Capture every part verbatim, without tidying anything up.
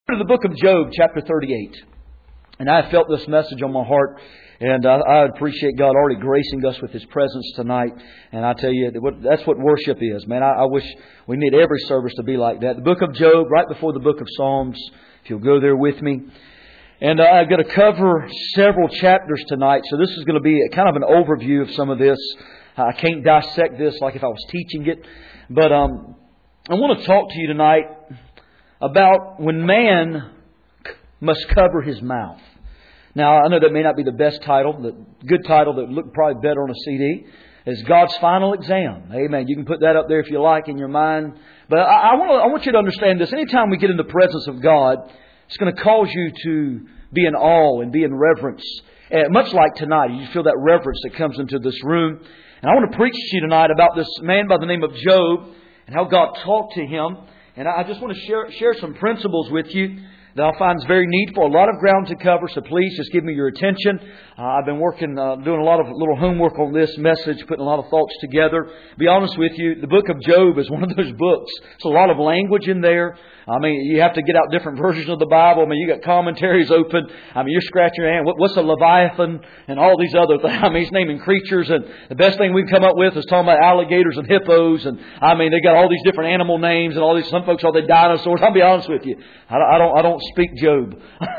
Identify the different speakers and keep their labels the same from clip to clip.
Speaker 1: To the book of Job, chapter thirty-eight. And I felt this message on my heart, and I, I appreciate God already gracing us with His presence tonight. And I tell you, that's what worship is, man. I, I wish we need every service to be like that. The book of Job, right before the book of Psalms, if you'll go there with me. And uh, I'm going to cover several chapters tonight, so this is going to be a, kind of an overview of some of this. I can't dissect this like if I was teaching it, but um, I want to talk to you tonight about when man must cover his mouth. Now, I know that may not be the best title. The good title that would look probably better on a C D is God's Final Exam. Amen. You can put that up there if you like in your mind. But I, I, want, to, I want you to understand this. Anytime we get in the presence of God, it's going to cause you to be in awe and be in reverence. And much like tonight, you feel that reverence that comes into this room. And I want to preach to you tonight about this man by the name of Job and how God talked to him. And I just want to share share some principles with you that I find is very needful. A lot of ground to cover, so please just give me your attention. Uh, I've been working, uh, doing a lot of little homework on this message, putting a lot of thoughts together. To be honest with you, the book of Job is one of those books. It's a lot of language in there. I mean, you have to get out different versions of the Bible. I mean, you got commentaries open. I mean, you're scratching your hand. What, what's a Leviathan and all these other things? I mean, he's naming creatures, and the best thing we can come up with is talking about alligators and hippos. And I mean, they got all these different animal names and all these. Some folks call them dinosaurs. I'll be honest with you, I don't, I don't, I don't speak Job.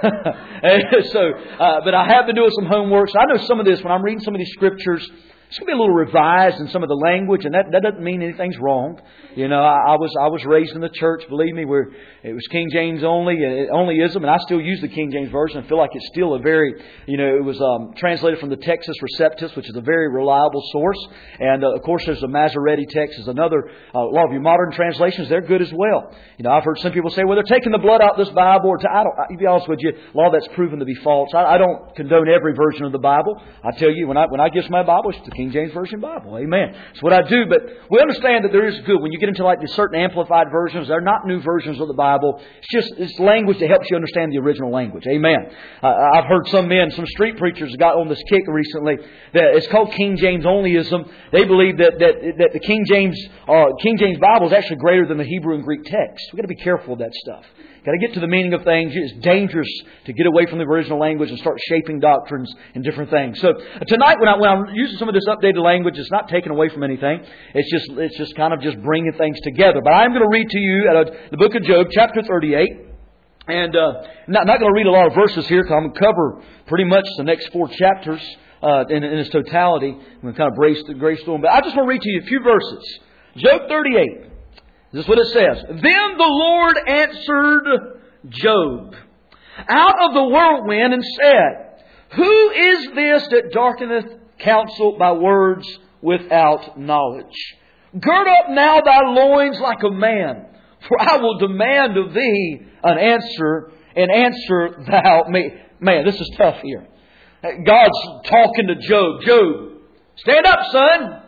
Speaker 1: so, uh, but I have been doing some homework. So I know some of this when I'm reading some of these scriptures. It's going to be a little revised in some of the language, and that, that doesn't mean anything's wrong. You know, I, I was I was raised in the church, believe me, where it was King James only, and onlyism, and I still use the King James Version. I feel like it's still a very, you know, it was um, translated from the Textus Receptus, which is a very reliable source. And, uh, of course, there's the Masoretic text is another. Uh, a lot of your modern translations, they're good as well. You know, I've heard some people say, well, they're taking the blood out of this Bible. Or to, I don't, to be honest with you, a lot of that's proven to be false. I, I don't condone every version of the Bible. I tell you, when I when I give my Bible, it's the King James Version Bible. Amen. That's what I do. But we understand that there is good. When you get into like the certain amplified versions, they're not new versions of the Bible. It's just it's language that helps you understand the original language. Amen. Uh, I've heard some men, some street preachers got on this kick recently that it's called King James onlyism. They believe that that, that the King James uh, King James Bible is actually greater than the Hebrew and Greek text. We've got to be careful of that stuff. Got to get to the meaning of things. It's dangerous to get away from the original language and start shaping doctrines and different things. So tonight, when, I, when I'm using some of this updated language, it's not taken away from anything. It's just it's just kind of just bringing things together. But I'm going to read to you out of the book of Job, chapter thirty-eight. And uh, not, not going to read a lot of verses here because I'm going to cover pretty much the next four chapters uh, in, in its totality. I'm going to kind of brace, grace through them. But I just want to read to you a few verses. Job thirty-eight. This is what it says. Then the Lord answered Job out of the whirlwind and said, Who is this that darkeneth counsel by words without knowledge? Gird up now thy loins like a man, for I will demand of thee an answer, and answer thou me. Man, this is tough here. God's talking to Job. Job, stand up, son.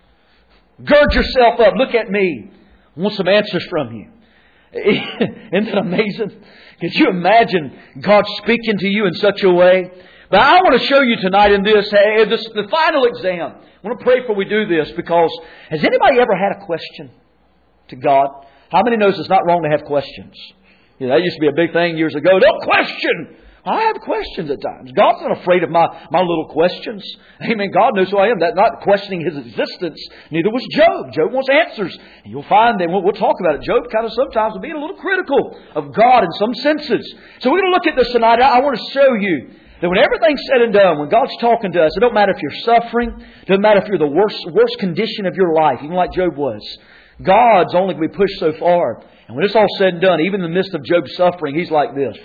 Speaker 1: Gird yourself up. Look at me. I want some answers from you. Isn't that amazing? Could you imagine God speaking to you in such a way? But I want to show you tonight in this, hey, this the final exam. I want to pray before we do this because has anybody ever had a question to God? How many knows it's not wrong to have questions? You know, that used to be a big thing years ago. Don't question! I have questions at times. God's not afraid of my, my little questions. Amen. God knows who I am. That's not questioning His existence. Neither was Job. Job wants answers. And you'll find that we'll, we'll talk about it. Job kind of sometimes will be a little critical of God in some senses. So we're going to look at this tonight. I, I want to show you that when everything's said and done, when God's talking to us, it don't matter if you're suffering. It doesn't matter if you're the worst, worst condition of your life, even like Job was. God's only going to be pushed so far. And when it's all said and done, even in the midst of Job's suffering, He's like this.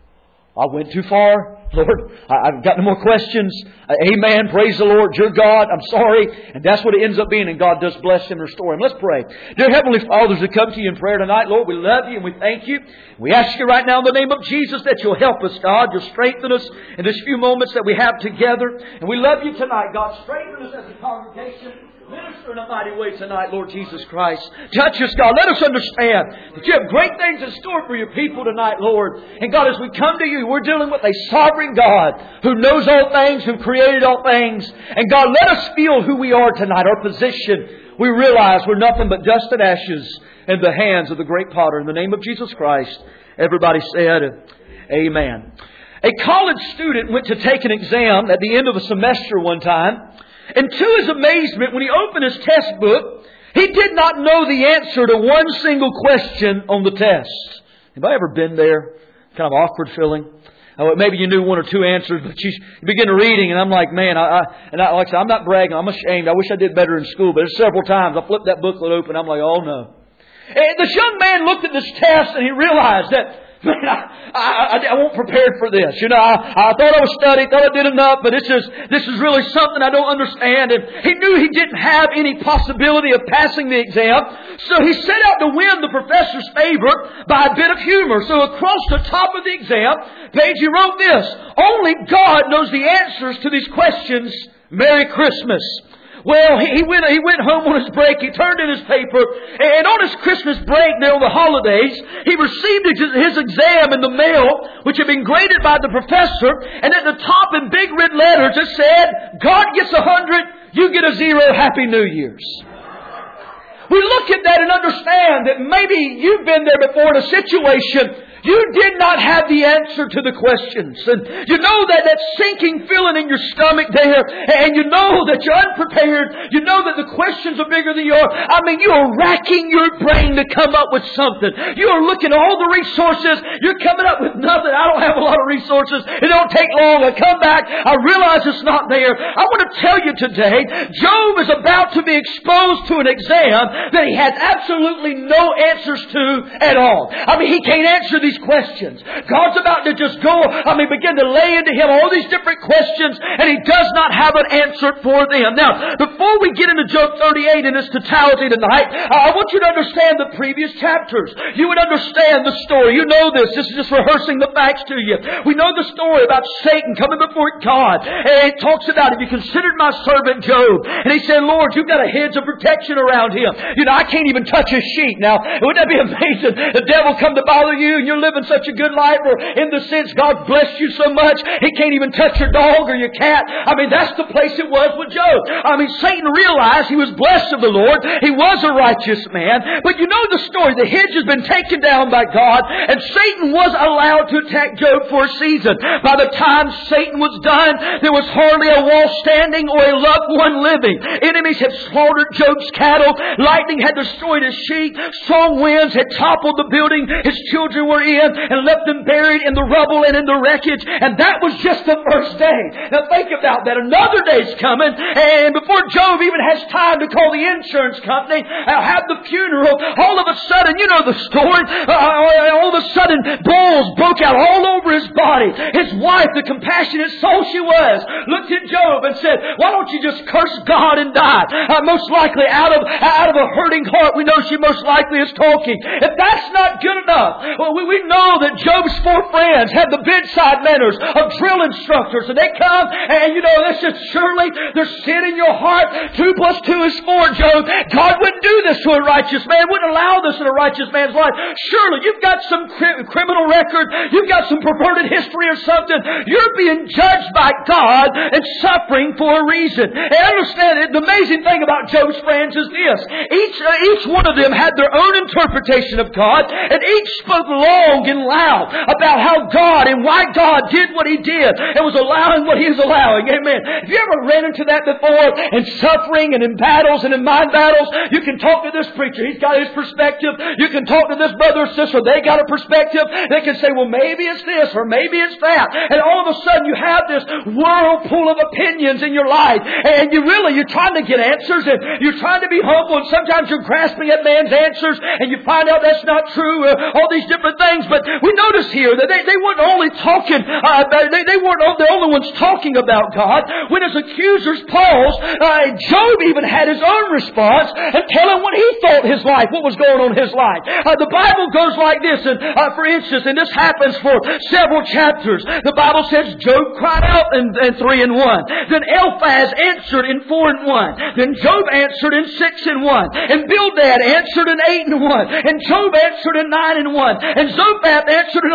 Speaker 1: I went too far. Lord, I've got no more questions. Uh, amen. Praise the Lord. You're God. I'm sorry. And that's what it ends up being. And God does bless him and restore him. Let's pray. Dear Heavenly Father, as we come to you in prayer tonight, Lord, we love you and we thank you. We ask you right now in the name of Jesus that you'll help us, God. You'll strengthen us in this few moments that we have together. And we love you tonight, God. Strengthen us as a congregation. Minister in a mighty way tonight, Lord Jesus Christ. Touch us, God. Let us understand that you have great things in store for your people tonight, Lord. And God, as we come to you, we're dealing with a sovereign God who knows all things, who created all things. And God, let us feel who we are tonight, our position. We realize we're nothing but dust and ashes in the hands of the great potter. In the name of Jesus Christ. Everybody said, amen. A college student went to take an exam at the end of a semester one time. And to his amazement, when he opened his test book, he did not know the answer to one single question on the test. Anybody ever been there? Kind of awkward feeling? Oh, maybe you knew one or two answers, but you, you begin reading, and I'm like, man, I, I and I, like I said, I'm not bragging. I'm ashamed. I wish I did better in school, but several times I flipped that booklet open. I'm like, oh no. And this young man looked at this test, and he realized that, man, I, I, I wasn't prepared for this. You know, I, I thought I was studying, thought I did enough, but this is this is really something I don't understand. And he knew he didn't have any possibility of passing the exam, so he set out to win the professor's favor by a bit of humor. So across the top of the exam page, he wrote this: "Only God knows the answers to these questions. Merry Christmas." Well, he went, he went home on his break, he turned in his paper, and on his Christmas break there on the holidays, he received his exam in the mail, which had been graded by the professor, and at the top in big red letters it said, "God gets a hundred, you get a zero, Happy New Year's." We look at that and understand that maybe you've been there before in a situation you did not have the answer to the questions. And you know that, that sinking feeling in your stomach there. And you know that you're unprepared. You know that the questions are bigger than you are. I mean, you are racking your brain to come up with something. You are looking at all the resources. You're coming up with nothing. I don't have a lot of resources. It don't take long. I come back. I realize it's not there. I want to tell you today, Job is about to be exposed to an exam that he has absolutely no answers to at all. I mean, he can't answer these questions. God's about to just go, I mean, begin to lay into him all these different questions, and he does not have an answer for them. Now, before we get into Job thirty-eight in its totality tonight, I want you to understand the previous chapters. You would understand the story. You know this. This is just rehearsing the facts to you. We know the story about Satan coming before God. And it talks about, "If you considered my servant Job," and he said, "Lord, you've got a hedge of protection around him. You know, I can't even touch his sheep." Now, wouldn't that be amazing? The devil come to bother you, and you're living such a good life, or in the sense God blessed you so much he can't even touch your dog or your cat. I mean, that's the place it was with Job. I mean, Satan realized he was blessed of the Lord. He was a righteous man. But you know the story. The hedge has been taken down by God, and Satan was allowed to attack Job for a season. By the time Satan was done, there was hardly a wall standing or a loved one living. Enemies had slaughtered Job's cattle. Lightning had destroyed his sheep. Strong winds had toppled the building his children were in and left them buried in the rubble and in the wreckage. And that was just the first day. Now think about that. Another day's coming, and before Job even has time to call the insurance company, I'll have the funeral, all of a sudden, you know the story, uh, all of a sudden boils broke out all over his body. His wife, the compassionate soul she was, looked at Job and said, "Why don't you just curse God and die?" Uh, most likely out of, out of a hurting heart, we know she most likely is talking. If that's not good enough, well, we, we know that Job's four friends had the bedside manners of drill instructors, and they come and, you know, they said, "Surely there's sin in your heart. Two plus two is four, Job. God wouldn't do this to a righteous man, wouldn't allow this in a righteous man's life. Surely you've got some cri- criminal record. You've got some perverted history or something. You're being judged by God and suffering for a reason." And understand it, the amazing thing about Job's friends is this. Each, uh, each one of them had their own interpretation of God, and each spoke long and loud about how God and why God did what He did and was allowing what He is allowing. Amen. Have you ever ran into that before? In suffering and in battles and in mind battles, you can talk to this preacher. He's got his perspective. You can talk to this brother or sister. They got a perspective. They can say, "Well, maybe it's this or maybe it's that." And all of a sudden you have this whirlpool of opinions in your life. And you really, you're trying to get answers, and you're trying to be humble, and sometimes you're grasping at man's answers and you find out that's not true. Uh, all these different things. But we notice here that they, they weren't only talking, uh, they, they weren't the only ones talking about God. When his accusers paused, uh, Job even had his own response and telling what he thought his life, what was going on in his life. Uh, the Bible goes like this, and uh, for instance, and this happens for several chapters. The Bible says Job cried out in, in three and one. Then Eliphaz answered in four and one. Then Job answered in six and one. And Bildad answered in eight and one. And Job answered in nine and one. And Zophar answered in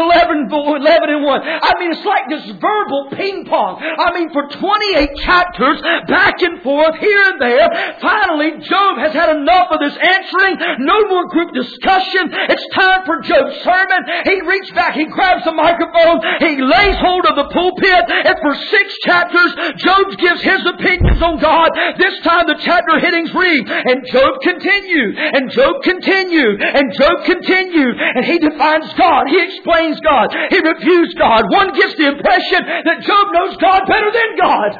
Speaker 1: eleven, eleven and one. I mean, it's like this verbal ping pong. I mean, for twenty-eight chapters, back and forth, here and there. Finally, Job has had enough of this answering. No more group discussion. It's time for Job's sermon. He reaches back, he grabs the microphone, he lays hold of the pulpit, and for six chapters, Job gives his opinions on God. This time the chapter headings read, and Job continued, and Job continued, and Job continued, and he defines God, he explains God, he reviews God. One gets the impression that Job knows God better than God.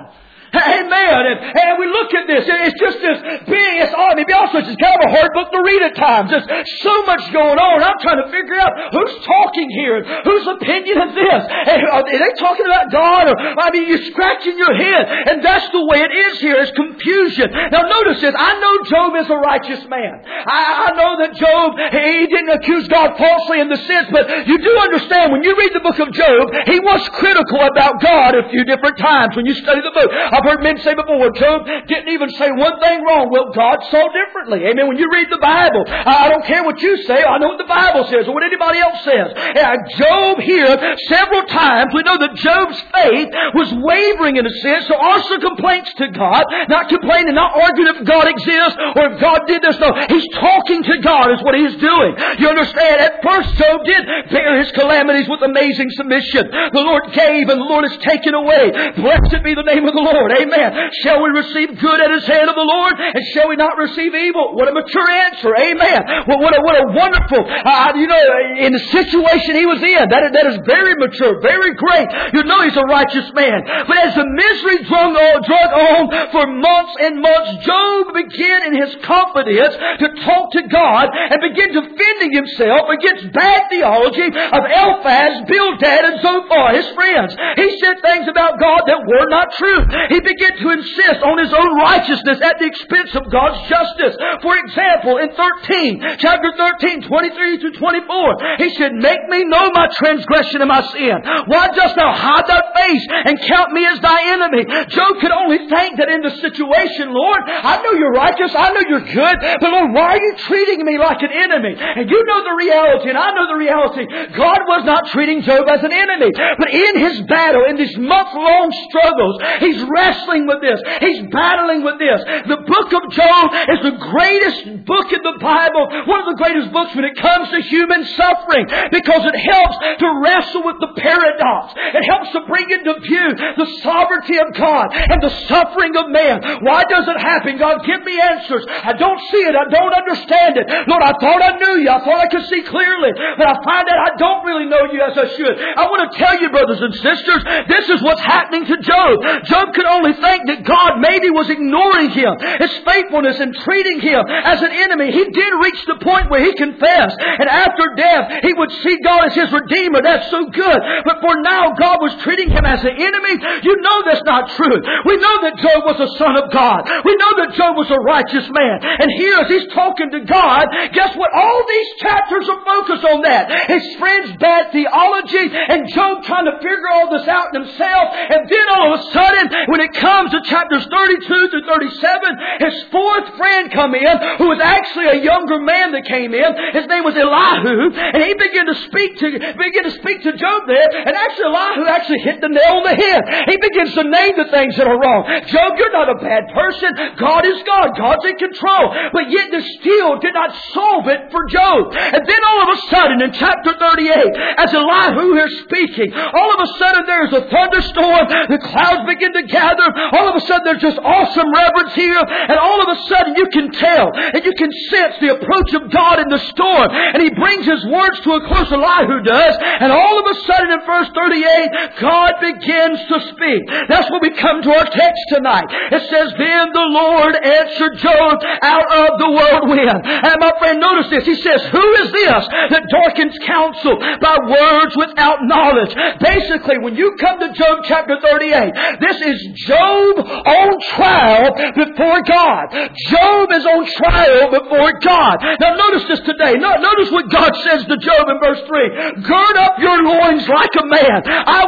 Speaker 1: Amen. And, and we look at this. It's just this being, it's all, maybe also it's just kind of a hard book to read at times. There's so much going on. I'm trying to figure out who's talking here. Whose opinion is this? Are they talking about God? Or, I mean, you're scratching your head. And that's the way it is here. It's confusion. Now notice this. I know Job is a righteous man. I, I know that Job, he didn't accuse God falsely in the sense, but you do understand when you read the book of Job, he was critical about God a few different times when you study the book. I've heard men say before, well, Job didn't even say one thing wrong. Well, God saw differently. Amen. When you read the Bible, I don't care what you say. I know what the Bible says or what anybody else says. And Job here, several times, we know that Job's faith was wavering in a sense. So also complaints to God, not complaining, not arguing if God exists or if God did this. No, he's talking to God is what he's doing. You understand? At first, Job did bear his calamities with amazing submission. The Lord gave and the Lord has taken away. Blessed be the name of the Lord. Amen. Shall we receive good at His hand of the Lord? And shall we not receive evil? What a mature answer. Amen. Well, what a, what a wonderful, uh, you know, in the situation he was in. That, that is very mature, very great. You know he's a righteous man. But as the misery drug on, drug on for months and months, Job began in his confidence to talk to God and begin defending himself against bad theology of Eliphaz, Bildad, and Zophar, his friends. He said things about God that were not true. He began to insist on his own righteousness at the expense of God's justice. For example, in thirteen, chapter thirteen, twenty-three through twenty-four, he said, make me know my transgression and my sin. Why dost thou hide thy face and count me as thy enemy? Job could only think that in the situation, Lord, I know you're righteous, I know you're good, but Lord, why are you treating me like an enemy? And you know the reality, and I know the reality. God was not treating Job as an enemy, but in his battle, in these month-long struggles, he's wrestling with this. He's battling with this. The book of Job is the greatest book in the Bible, one of the greatest books when it comes to human suffering, because it helps to wrestle with the paradox. It helps to bring into view the sovereignty of God and the suffering of man. Why does it happen? God, give me answers. I don't see it. I don't understand it. Lord, I thought I knew you. I thought I could see clearly, but I find out I don't really know you as I should. I want to tell you, brothers and sisters, this is what's happening to Job. Job could only think that God maybe was ignoring him, his faithfulness, and treating him as an enemy. He did reach the point where he confessed, and after death, he would see God as his Redeemer. That's so good. But for now, God was treating him as an enemy. You know that's not true. We know that Job was a son of God. We know that Job was a righteous man. And here, as he's talking to God, guess what? All these chapters are focused on that. His friend's bad theology, and Job trying to figure all this out himself. And then all of a sudden, when it comes to chapters thirty-two through thirty-seven, his fourth friend come in, who was actually a younger man that came in. His name was Elihu, and he began to speak to began to speak to Job there. And actually, Elihu actually hit the nail on the head. He begins to name the things that are wrong. Job, you're not a bad person. God is God. God's in control. But yet, this still did not solve it for Job. And then all of a sudden, in chapter thirty-eight, as Elihu is speaking, all of a sudden there's a thunderstorm. The clouds begin to gather. All of a sudden there's just awesome reverence here. And all of a sudden you can tell and you can sense the approach of God in the storm. And He brings His words to a close. Elihu does. And all of a sudden in verse thirty-eight, God begins to speak. That's when we come to our text tonight. It says, then the Lord answered Job out of the whirlwind. And my friend, notice this. He says, who is this that darkens counsel by words without knowledge? Basically, when you come to Job chapter thirty-eight, this is Job on trial before God. Job is on trial before God. Now notice this today. Notice what God says to Job in verse three. Gird up your loins like a man. I will question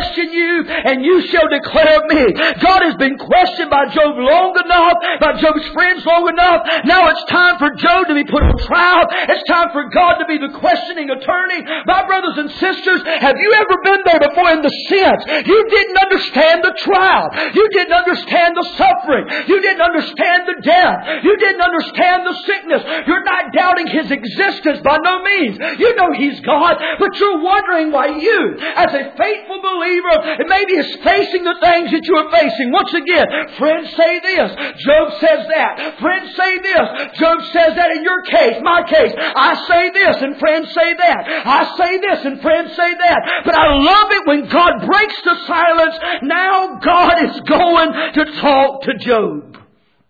Speaker 1: question you, and you shall declare me. God has been questioned by Job long enough, by Job's friends long enough. Now it's time for Job to be put on trial. It's time for God to be the questioning attorney. My brothers and sisters, have you ever been there before in the sense you didn't understand the trial? You didn't understand the suffering. You didn't understand the death. You didn't understand the sickness. You're not doubting His existence by no means. You know He's God, but you're wondering why you, as a faithful believer, and maybe is facing the things that you are facing. Once again, friends say this. Job says that. Friends say this. Job says that in your case, my case. I say this and friends say that. I say this and friends say that. But I love it when God breaks the silence. Now God is going to talk to Job.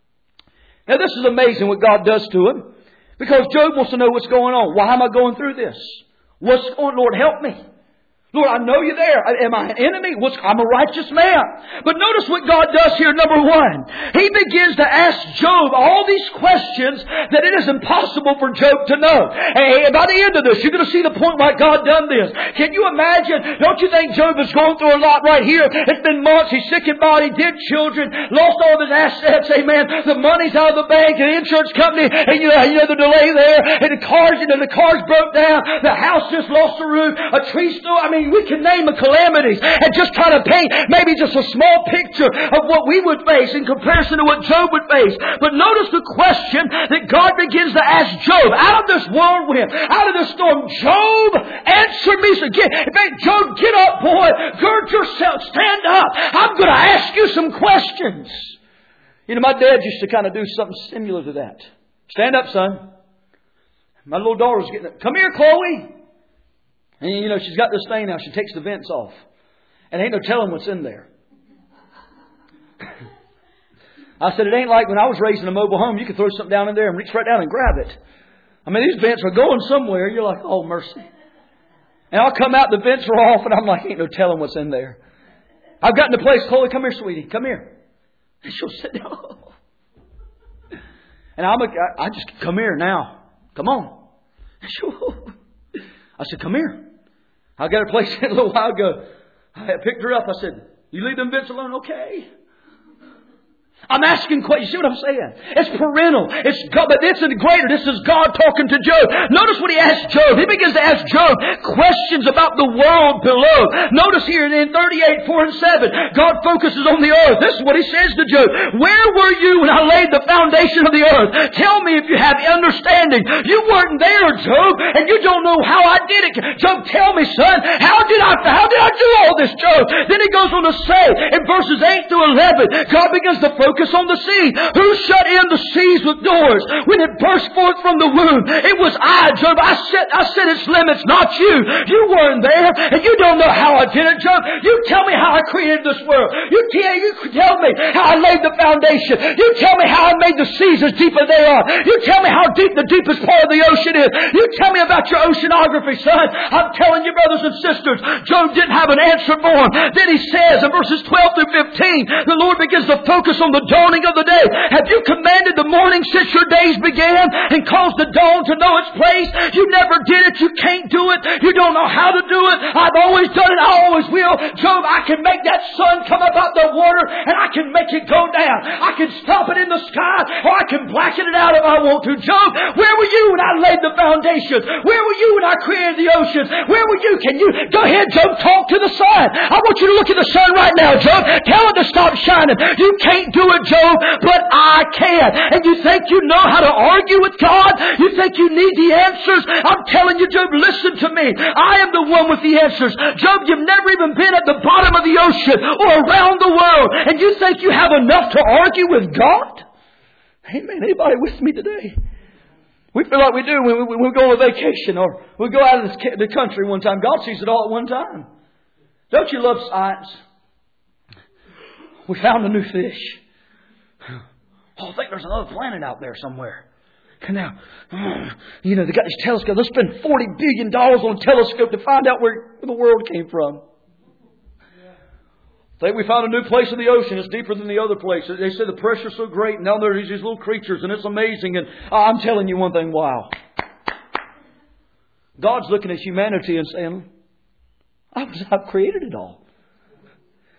Speaker 1: Now this is amazing what God does to him. Because Job wants to know what's going on. Why am I going through this? What's going on? Lord, help me. Lord, I know you're there. Am I an enemy? What's, I'm a righteous man. But notice what God does here. Number one, He begins to ask Job all these questions that it is impossible for Job to know. And by the end of this, you're going to see the point why God done this. Can you imagine? Don't you think Job is going through a lot right here? It's been months. He's sick in body, dead children, lost all of his assets. Amen. The money's out of the bank, and the insurance company, and you know, you know the delay there, and the cars, you know, the cars broke down. The house just lost the roof. A tree still. I mean, we can name the calamities and just try to paint maybe just a small picture of what we would face in comparison to what Job would face. But notice the question that God begins to ask Job out of this whirlwind, out of this storm. Job, answer me. So get, Job, get up, boy. Gird yourself. Stand up. I'm going to ask you some questions. You know, my dad used to kind of do something similar to that. Stand up, son. My little daughter's getting up. Come here, Chloe. And you know, she's got this thing now. She takes the vents off. And ain't no telling what's in there. I said, it ain't like when I was raised in a mobile home. You could throw something down in there and reach right down and grab it. I mean, these vents are going somewhere. You're like, oh, mercy. And I'll come out, the vents are off, and I'm like, ain't no telling what's in there. I've gotten to place, Chloe, come here, sweetie. Come here. And she'll sit down. And I'm a, I just, come here now. Come on. And she'll, I said, come here. I got a place a little while ago. I picked her up. I said, you leave them vents alone? Okay. I'm asking questions. You see what I'm saying? It's parental. It's God, but this is greater. This is God talking to Job. Notice what He asked Job. He begins to ask Job questions about the world below. Notice here in thirty-eight, four and seven, God focuses on the earth. This is what He says to Job. Where were you when I laid the foundation of the earth? Tell me if you have understanding. You weren't there, Job, and you don't know how I did it. Job, tell me, son, how did I, how did I do all this, Job? Then he goes on to say in verses eight through eleven, God begins to focus on the sea. Who shut in the seas with doors when it burst forth from the womb? It was I, Job. I set, I set its limits, not you. You weren't there, and you don't know how I did it, Job. You tell me how I created this world. You tell, you tell me how I laid the foundation. You tell me how I made the seas as deep as they are. You tell me how deep the deepest part of the ocean is. You tell me about your oceanography, son. I'm telling you, brothers and sisters, Job didn't have an answer for him. Then he says in verses twelve through fifteen, the Lord begins to focus on the dawning of the day. Have you commanded the morning since your days began and caused the dawn to know its place? You never did it. You can't do it. You don't know how to do it. I've always done it. I always will. Job, I can make that sun come up out the water and I can make it go down. I can stop it in the sky or I can blacken it out if I want to. Job, where were you when I laid the foundation? Where were you when I created the oceans? Where were you? Can you go ahead, Job, talk to the sun. I want you to look at the sun right now, Job. Tell it to stop shining. You can't do it, Job, but I can. And you think you know how to argue with God? You think you need the answers? I'm telling you, Job, listen to me. I am the one with the answers. Job, you've never even been at the bottom of the ocean or around the world, and you think you have enough to argue with God? Amen. Anybody with me today? We feel like we do when we, when we go on a vacation or we go out of the country one time. God sees it all at one time. Don't you love science? We found a new fish. Oh, I think there's another planet out there somewhere. And now, you know, they got this telescope. Let's spend forty billion dollars on a telescope to find out where the world came from. I think we found a new place in the ocean. It's deeper than the other place. They say the pressure's so great. And now there's these little creatures and it's amazing. And I'm telling you one thing. Wow. God's looking at humanity and saying, I've, I've created it all.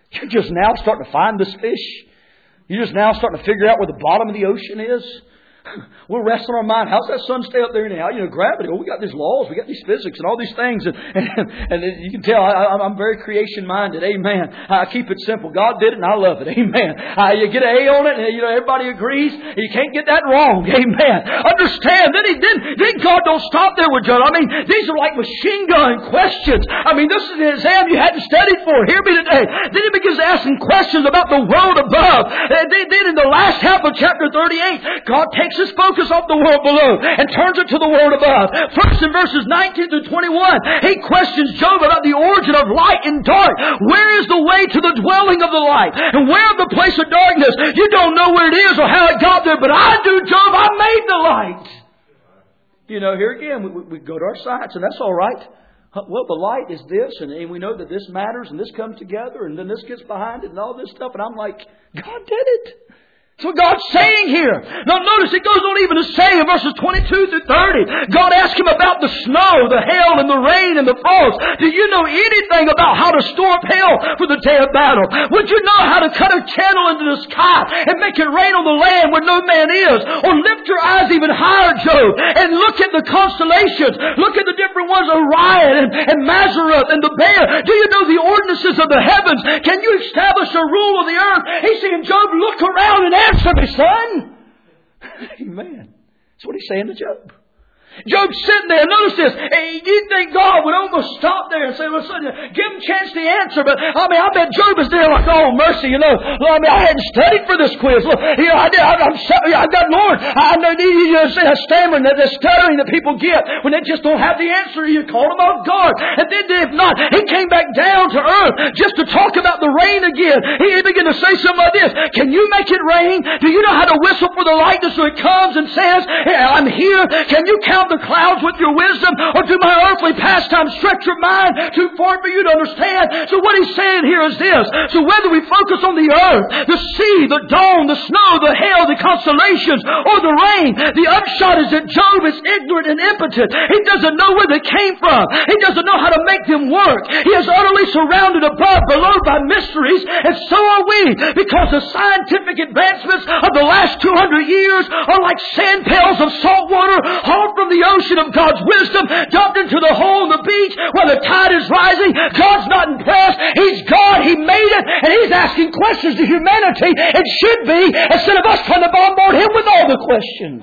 Speaker 1: You're just now starting to find this fish. You're just now starting to figure out where the bottom of the ocean is. We're resting our mind. How's that sun stay up there anyhow? You know, gravity. Well, we got these laws. We got these physics and all these things. And, and, and you can tell I, I'm very creation-minded. Amen. I keep it simple. God did it and I love it. Amen. Uh, you get an A on it and you know everybody agrees. You can't get that wrong. Amen. Understand. Then, he, then, then God don't stop there with Job. I mean, these are like machine gun questions. I mean, this is the exam you had to study for. Hear me today. Then he begins asking questions about the world above. And then, then in the last half of chapter thirty-eight, God takes his focus off the world below and turns it to the world above. First in verses nineteen through twenty-one, he questions Job about the origin of light and dark. Where is the way to the dwelling of the light? And where is the place of darkness? You don't know where it is or how it got there, but I do, Job. I made the light. You know, here again, we, we go to our science, and that's all right. Well, the light is this, and, and we know that this matters, and this comes together, and then this gets behind it, and all this stuff. And I'm like, God did it. That's what God's saying here. Now notice it goes on even to say in verses twenty-two through thirty, God asked him about the snow, the hail, and the rain, and the frost. Do you know anything about how to store up hail for the day of battle? Would you know how to cut a channel into the sky and make it rain on the land where no man is? Or lift your eyes even higher, Job, and look at the constellations. Look at the different ones, Orion and, and Mazzaroth and the Bear. Do you know the ordinances of the heavens? Can you establish a rule of the earth? He's saying, Job, look around and answer me, son. Amen. That's what he's saying to Job. Job's sitting there. Notice this. You'd think God would almost stop there and say, listen, give him a chance to answer. But I mean, I bet Job is there like, oh, mercy, you know. Well, I mean, I hadn't studied for this quiz. Look, you know, I did. I, I'm sorry. I got Lord. I know you know, that stammering, that, that stuttering that people get when they just don't have the answer. You call them off guard. And then if not, he came back down to earth just to talk about the rain again. He began to say something like this. Can you make it rain? Do you know how to whistle for the lightning so it comes and says, hey, I'm here? Can you count the clouds with your wisdom, or do my earthly pastimes stretch your mind too far for you to understand? So what he's saying here is this. So whether we focus on the earth, the sea, the dawn, the snow, the hail, the constellations, or the rain, the upshot is that Job is ignorant and impotent. He doesn't know where they came from. He doesn't know how to make them work. He is utterly surrounded above, below by mysteries, and so are we, because the scientific advancements of the last two hundred years are like sand pails of salt water hauled from the ocean of God's wisdom, dumped into the hole in the beach where the tide is rising. God's not impressed. He's God. He made it, and He's asking questions to humanity. It should be, instead of us trying to bombard Him with all the questions.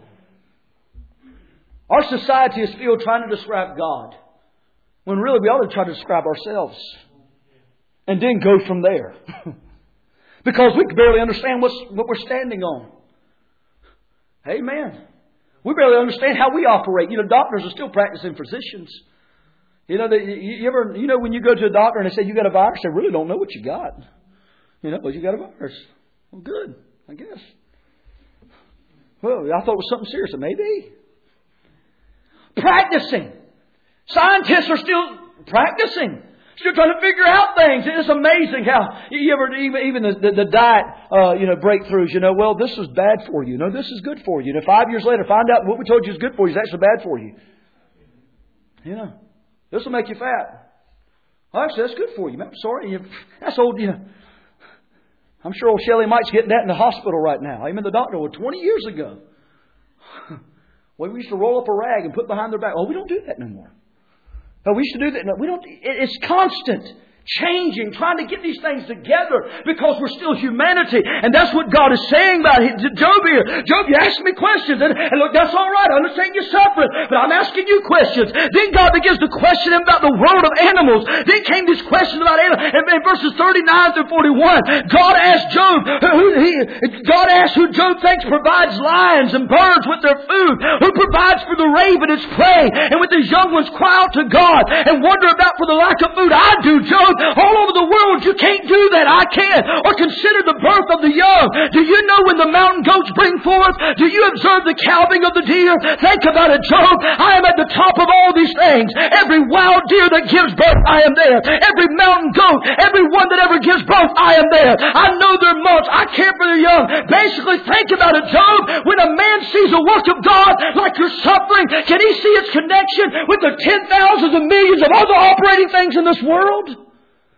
Speaker 1: Our society is filled trying to describe God, when really we ought to try to describe ourselves, and then go from there. Because we can barely understand what's, what we're standing on. Amen. We barely understand how we operate. You know, doctors are still practicing physicians. You know, they, you ever, you know, when you go to a doctor and they say you got a virus, they really don't know what you got. You know, well, you got a virus. Well, good, I guess. Well, I thought it was something serious. It may be. Practicing. Scientists are still practicing. Still trying to figure out things. It's amazing how you ever even even the, the, the diet uh, you know breakthroughs. You know, well, this is bad for you. No, this is good for you. And five years later, find out what we told you is good for you is actually bad for you. You know, this will make you fat. Well, actually, that's good for you. I'm sorry, you, that's old. You know, I'm sure old Shelley Mike's getting that in the hospital right now. I'm in the doctor well, twenty years ago. Well, we used to roll up a rag and put behind their back. Oh, we don't do that no more. Oh, we used to do that. No, we don't. It's constant. Changing, trying to get these things together because we're still humanity. And that's what God is saying about it. Job here. Job, you ask me questions. And, and look, that's all right. I understand you're suffering. But I'm asking you questions. Then God begins to question him about the world of animals. Then came these questions about animals. And in verses thirty-nine through forty-one, God asked Job, who, he, God asked who Job thinks provides lions and birds with their food. Who provides for the raven its prey. And with his young ones cry out to God and wonder about for the lack of food. I do, Job. All over the world, you can't do that. I can. Or consider the birth of the young. Do you know when the mountain goats bring forth? Do you observe the calving of the deer? Think about it, Job. I am at the top of all these things. Every wild deer that gives birth, I am there. Every mountain goat, every one that ever gives birth, I am there. I know their months. I care for the young. Basically, think about it, Job. When a man sees a work of God like you're suffering, can he see its connection with the ten thousands and millions of other operating things in this world?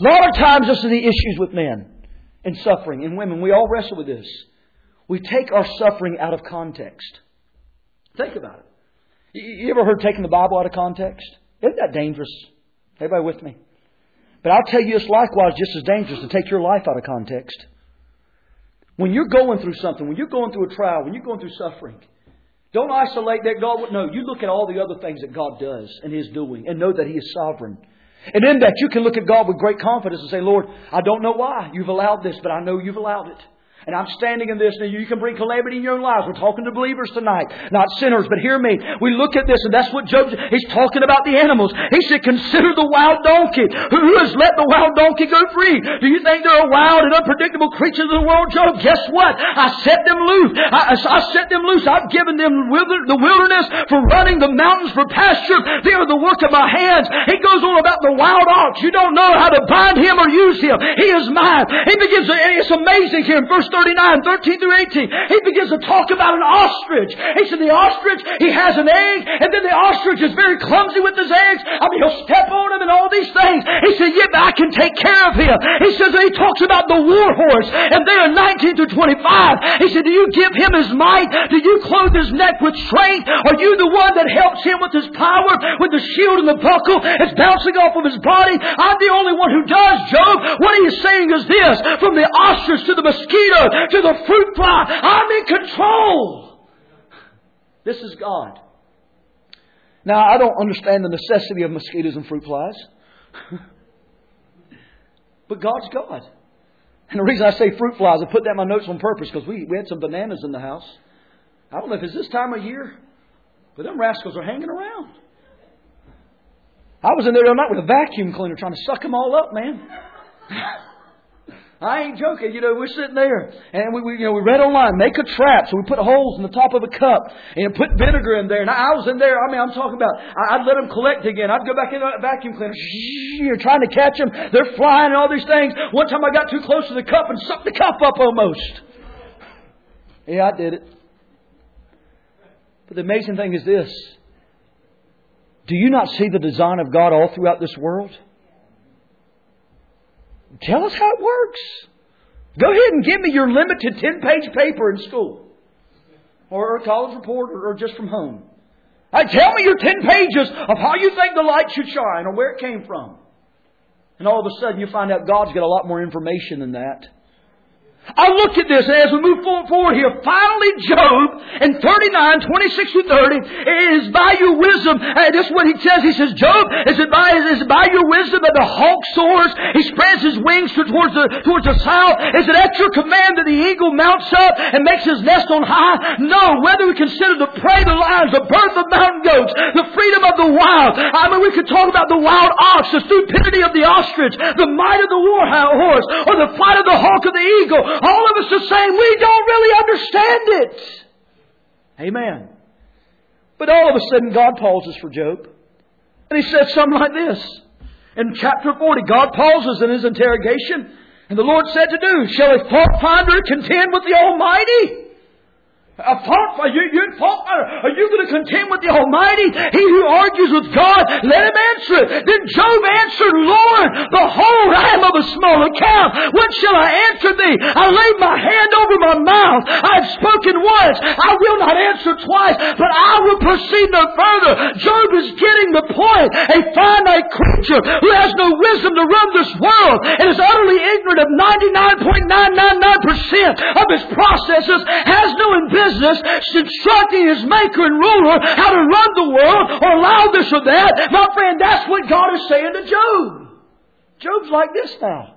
Speaker 1: A lot of times this is the issues with men and suffering and women. We all wrestle with this. We take our suffering out of context. Think about it. You ever heard taking the Bible out of context? Isn't that dangerous? Everybody with me? But I'll tell you, it's likewise just as dangerous to take your life out of context. When you're going through something, when you're going through a trial, when you're going through suffering, don't isolate that God would know. You look at all the other things that God does and is doing and know that He is sovereign. And in that you can look at God with great confidence and say, Lord, I don't know why you've allowed this, but I know you've allowed it. And I'm standing in this. Now you can bring calamity in your own lives. We're talking to believers tonight, not sinners. But hear me. We look at this, and that's what Job, he's talking about the animals. He said, consider the wild donkey. Who has let the wild donkey go free? Do you think there are wild and unpredictable creatures in the world, Job? Guess what? I set them loose. I, I set them loose. I've given them the wilderness for running, the mountains for pasture. They are the work of my hands. He goes on about the wild ox. You don't know how to bind him or use him. He is mine. He begins to, it's amazing here in verse thirty-nine, thirteen through eighteen. He begins to talk about an ostrich. He said the ostrich, he has an egg, and then the ostrich is very clumsy with his eggs. I mean, he'll step on them and all these things. He said, yeah, I can take care of him. He says, he talks about the war horse, and there in nineteen through twenty-five, he said, do you give him his might? Do you clothe his neck with strength? Are you the one that helps him with his power, with the shield and the buckle? It's bouncing off of his body. I'm the only one who does, Job. What he is saying is this, from the ostrich to the mosquito, to the fruit fly, I'm in control. This is God. Now, I don't understand the necessity of mosquitoes and fruit flies. But God's God. And the reason I say fruit flies, I put that in my notes on purpose because we, we had some bananas in the house. I don't know if it's this time of year, but them rascals are hanging around. I was in there the other night with a vacuum cleaner trying to suck them all up, man. I ain't joking. You know, we're sitting there and we, we, you know, we read online, make a trap. So we put holes in the top of a cup and put vinegar in there. And I, I was in there. I mean, I'm talking about, I, I'd let them collect again. I'd go back in the vacuum cleaner, you're trying to catch them. They're flying and all these things. One time I got too close to the cup and sucked the cup up almost. Yeah, I did it. But the amazing thing is this. Do you not see the design of God all throughout this world? Tell us how it works. Go ahead and give me your limited ten-page paper in school. Or a college report or, or just from home. Right, tell me your ten pages of how you think the light should shine or where it came from. And all of a sudden you find out God's got a lot more information than that. I look at this as we move forward here. Finally, Job in thirty-nine, twenty-six through thirty, is by your wisdom. Uh, this is what he says. He says, Job, is it by, is it by your wisdom that the hawk soars? He spreads his wings towards the, towards the south. Is it at your command that the eagle mounts up and makes his nest on high? No. Whether we consider the prey, the lions, the birth of mountain goats, the freedom of the wild. I mean, we could talk about the wild ox, the stupidity of the ostrich, the might of the war horse, or the flight of the hawk of the eagle. All of us are saying we don't really understand it. Amen. But all of a sudden God pauses for Job. And he says something like this. In chapter forty, God pauses in his interrogation. And the Lord said to do, shall a fault finder contend with the Almighty? A fault finder? You, you fault finder? Are you going to contend with the Almighty? He who argues with God, let him answer it. Then Job answered, Lord, behold, I am of a small account. What shall I answer thee? I laid my hand over my mouth. I have spoken once. I will not answer twice, but I will proceed no further. Job is getting the point. A finite creature who has no wisdom to run this world and is utterly ignorant of ninety-nine point nine nine nine percent of his processes, has no business instructing his maker and ruler how to run the world or allow this or that. My friend, that's what God is saying to Job. Job's like this now.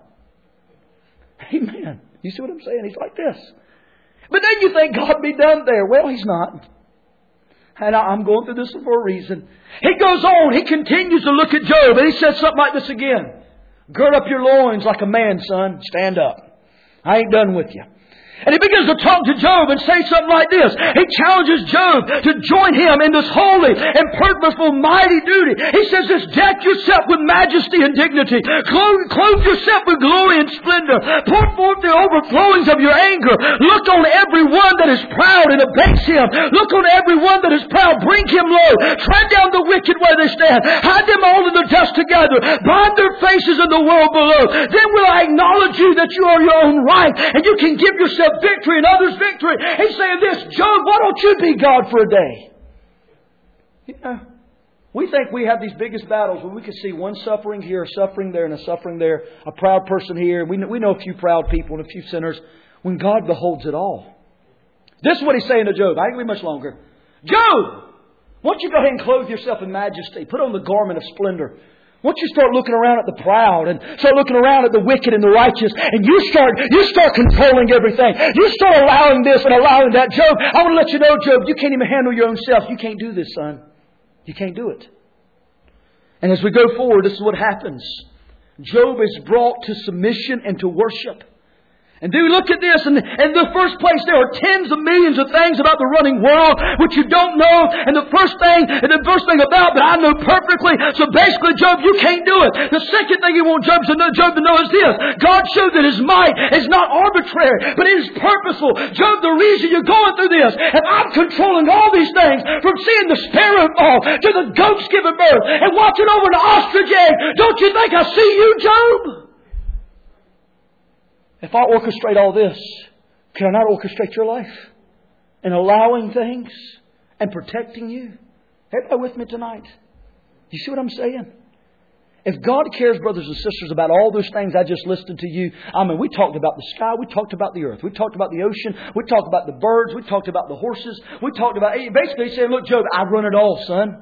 Speaker 1: Amen. You see what I'm saying? He's like this. But then you think God be done there. Well, He's not. And I'm going through this for a reason. He goes on. He continues to look at Job. And he says something like this again. Gird up your loins like a man, son. Stand up. I ain't done with you. And he begins to talk to Job and say something like this. He challenges Job to join him in this holy and purposeful mighty duty. He says this, deck yourself with majesty and dignity. Clothe, clothe yourself with glory and splendor. Pour forth the overflowings of your anger. Look on every one that is proud and abase him. Look on every one that is proud. Bring him low. Tread down the wicked where they stand. Hide them all in the dust together. Bind their faces in the world below. Then will I acknowledge you that you are your own right, and you can give yourself victory and others victory. He's saying this, Job, why don't you be God for a day? You know, we think we have these biggest battles when we can see one suffering here, a suffering there, and a suffering there, a proud person here. We know, we know a few proud people and a few sinners. When God beholds it all. This is what He's saying to Job. I ain't going to be much longer. Job, why don't you go ahead and clothe yourself in majesty? Put on the garment of splendor. Why don't you start looking around at the proud and start looking around at the wicked and the righteous, and you start you start controlling everything. You start allowing this and allowing that. Job, I want to let you know, Job, you can't even handle your own self. You can't do this, son. You can't do it. And as we go forward, this is what happens. Job is brought to submission and to worship. And do look at this. And in the first place, there are tens of millions of things about the running world which you don't know. And the first thing, and the first thing about that I know perfectly. So basically, Job, you can't do it. The second thing you want Job to know, Job to know is this. God showed that His might is not arbitrary, but it is purposeful. Job, the reason you're going through this, and I'm controlling all these things, from seeing the sparrow fall to the goats giving birth, and watching over the ostrich egg. Don't you think I see you, Job? If I orchestrate all this, can I not orchestrate your life? And allowing things and protecting you? Everybody with me tonight? You see what I'm saying? If God cares, brothers and sisters, about all those things I just listed to you, I mean, we talked about the sky, we talked about the earth, we talked about the ocean, we talked about the birds, we talked about the horses, we talked about... Basically, He said, look, Job, I run it all, son.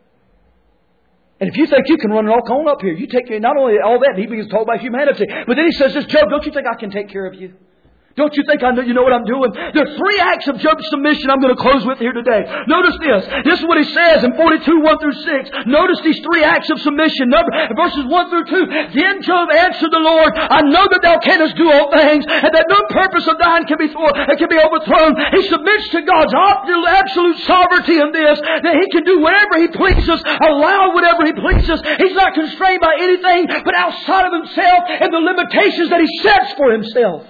Speaker 1: And if you think you can run it all, come on up here. You take not only all that, He begins to talk about humanity. But then He says this, Job, don't you think I can take care of you? Don't you think I know you know what I'm doing? There are three acts of Job's submission I'm going to close with here today. Notice this. This is what he says in forty-two, one through six. Notice these three acts of submission. Number, verses one through two. Then Job answered the Lord, I know that Thou canst do all things, and that no purpose of Thine can be, for, can be overthrown. He submits to God's absolute sovereignty in this, that He can do whatever He pleases, allow whatever He pleases. He's not constrained by anything but outside of Himself and the limitations that He sets for Himself.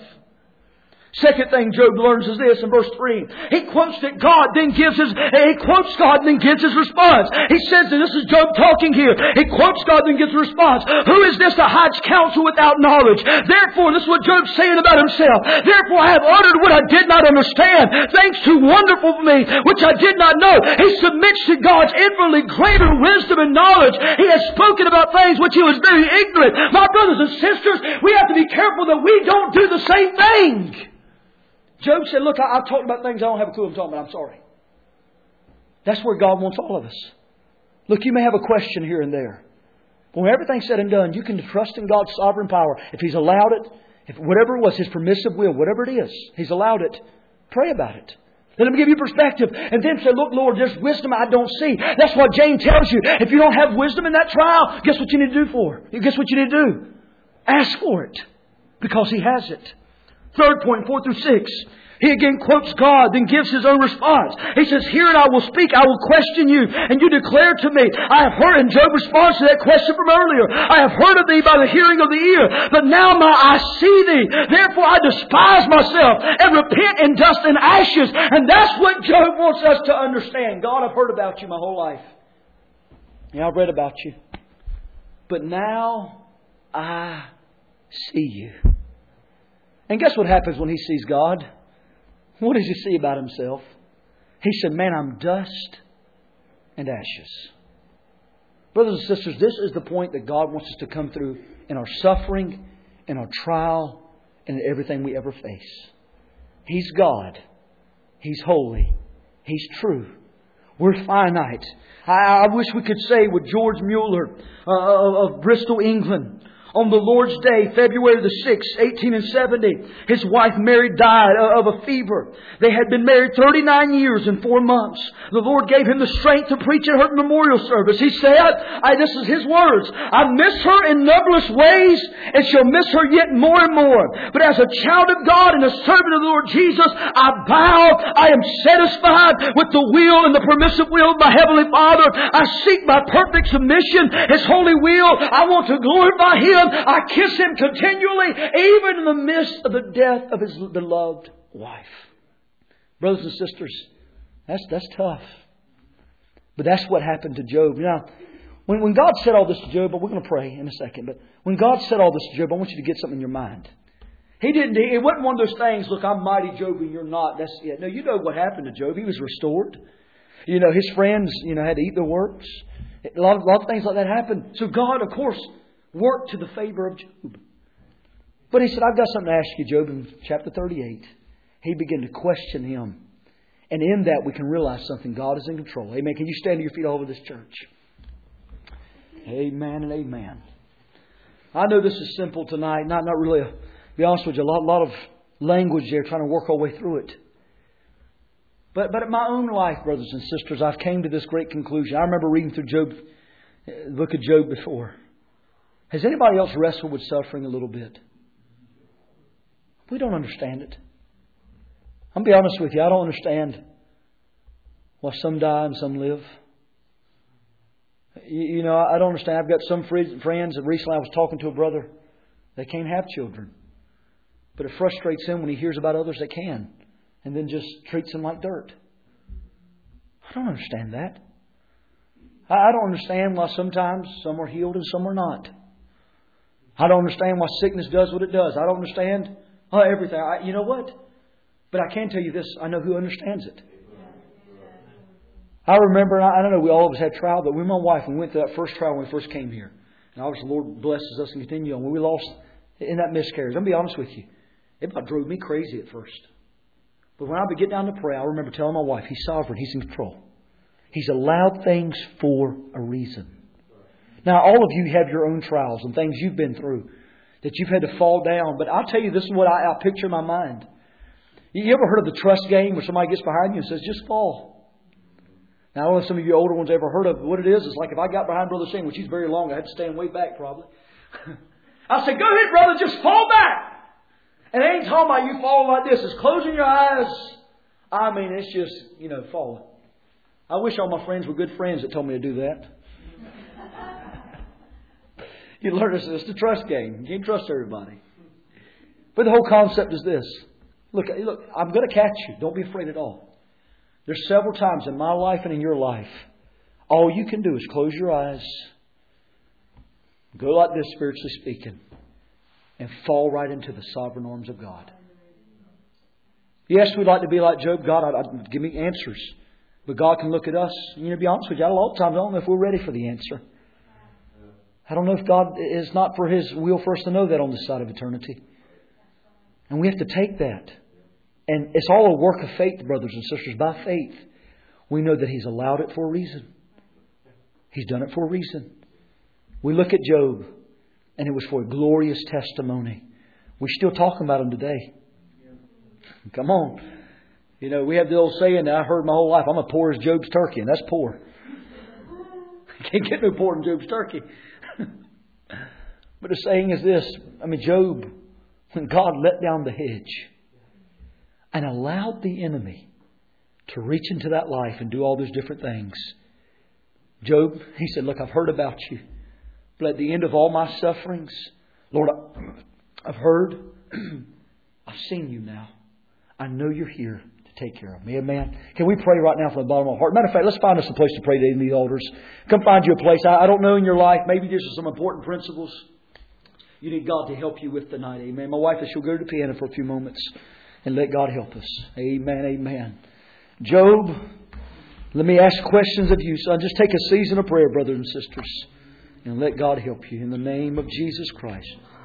Speaker 1: Second thing Job learns is this in verse three. He quotes that God then gives his, he quotes God and then gives his response. He says that this is Job talking here. He quotes God and then gives a response. Who is this that hides counsel without knowledge? Therefore, this is what Job's saying about himself. Therefore, I have uttered what I did not understand. Things too wonderful for me, which I did not know. He submits to God's infinitely greater wisdom and knowledge. He has spoken about things which he was very ignorant. My brothers and sisters, we have to be careful that we don't do the same thing. Job said, look, I, I've talked about things I don't have a clue I'm talking about. I'm sorry. That's where God wants all of us. Look, you may have a question here and there. But when everything's said and done, you can trust in God's sovereign power. If He's allowed it, if whatever it was, His permissive will, whatever it is, He's allowed it, pray about it. Let Him give you perspective. And then say, look, Lord, there's wisdom I don't see. That's what James tells you. If you don't have wisdom in that trial, guess what you need to do for? Guess what you need to do? Ask for it. Because He has it. Third point, four through six. He again quotes God, then gives his own response. He says, hear and I will speak, I will question you, and you declare to me. I have heard, and Job responds to that question from earlier. I have heard of thee by the hearing of the ear, but now my eyes see thee. Therefore I despise myself, and repent in dust and ashes. And that's what Job wants us to understand. God, I've heard about you my whole life. Yeah, I've read about you. But now I see you. And guess what happens when he sees God? What does he see about himself? He said, man, I'm dust and ashes. Brothers and sisters, this is the point that God wants us to come through in our suffering, in our trial, and in everything we ever face. He's God. He's holy. He's true. We're finite. I, I wish we could say with George Mueller uh, of Bristol, England, on the Lord's Day, February the sixth, eighteen seventy, his wife Mary died of a fever. They had been married thirty-nine years and four months. The Lord gave him the strength to preach at her memorial service. He said, I, this is his words, I miss her in numberless ways and shall miss her yet more and more. But as a child of God and a servant of the Lord Jesus, I bow, I am satisfied with the will and the permissive will of my Heavenly Father. I seek my perfect submission, His holy will. I want to glorify Him. I kiss Him continually, even in the midst of the death of His beloved wife. Brothers and sisters, that's, that's tough. But that's what happened to Job. Now, When, when God said all this to Job, but we're going to pray in a second, but when God said all this to Job, I want you to get something in your mind. He didn't, it wasn't one of those things, look, I'm mighty, Job, and you're not. That's it. No, you know what happened to Job. He was restored. You know, his friends, you know, had to eat their works. A lot of, a lot of things like that happened. So God, of course, worked to the favor of Job. But He said, I've got something to ask you, Job, in chapter thirty-eight. He began to question him. And in that we can realize something. God is in control. Amen. Can you stand to your feet all over this church? Amen and amen. I know this is simple tonight. Not, not really, a, to be honest with you, a lot, lot of language there trying to work our way through it. But, but in my own life, brothers and sisters, I've came to this great conclusion. I remember reading through Job, the book of Job before. Has anybody else wrestled with suffering a little bit? We don't understand it. I'll be honest with you, I don't understand why some die and some live. You, you know, I don't understand. I've got some friends that recently I was talking to a brother. They can't have children. But it frustrates him when he hears about others that can. And then just treats them like dirt. I don't understand that. I don't understand why sometimes some are healed and some are not. I don't understand why sickness does what it does. I don't understand oh, everything. I, you know what? But I can tell you this. I know who understands it. I remember, I don't know, we all of us had trial, but we and my wife, we went through that first trial when we first came here. And obviously the Lord blesses us and continue on. When we lost in that miscarriage, I'm going to be honest with you, it about drove me crazy at first. But when I would get down to pray, I remember telling my wife, He's sovereign, He's in control. He's allowed things for a reason. Now, all of you have your own trials and things you've been through that you've had to fall down. But I'll tell you, this is what I, I picture in my mind. You ever heard of the trust game where somebody gets behind you and says, just fall? Now, I don't know if some of you older ones ever heard of what it is. It's like if I got behind Brother Shane, which he's very long, I had to stand way back probably. I said, go ahead, brother, just fall back. And it ain't talking about you falling like this. It's closing your eyes. I mean, it's just, you know, falling. I wish all my friends were good friends that told me to do that. You learn this. It's the trust game. You can't trust everybody. But the whole concept is this. Look, look, I'm going to catch you. Don't be afraid at all. There's several times in my life and in your life, all you can do is close your eyes, go like this, spiritually speaking, and fall right into the sovereign arms of God. Yes, we'd like to be like Job. God, I, I, give me answers. But God can look at us. You know, to be honest with you, a lot of times I don't know if we're ready for the answer. I don't know if God is not for His will for us to know that on this side of eternity. And we have to take that. And it's all a work of faith, brothers and sisters. By faith, we know that He's allowed it for a reason. He's done it for a reason. We look at Job, and it was for a glorious testimony. We're still talking about him today. Come on. You know, we have the old saying that I heard my whole life, I'm as poor as Job's turkey, and that's poor. Can't get no poorer than Job's turkey. But the saying is this, I mean, Job, when God let down the hedge and allowed the enemy to reach into that life and do all those different things, Job, he said, look, I've heard about you. But at the end of all my sufferings, Lord, I've heard, I've seen you now. I know you're here to take care of me. Amen. Can we pray right now from the bottom of our heart? Matter of fact, let's find us a place to pray today in the altars. Come find you a place. I, I don't know in your life. Maybe these are some important principles you need God to help you with tonight. Amen. My wife, she'll go to the piano for a few moments and let God help us. Amen. Amen. Job, let me ask questions of you. Son, just take a season of prayer, brothers and sisters, and let God help you in the name of Jesus Christ.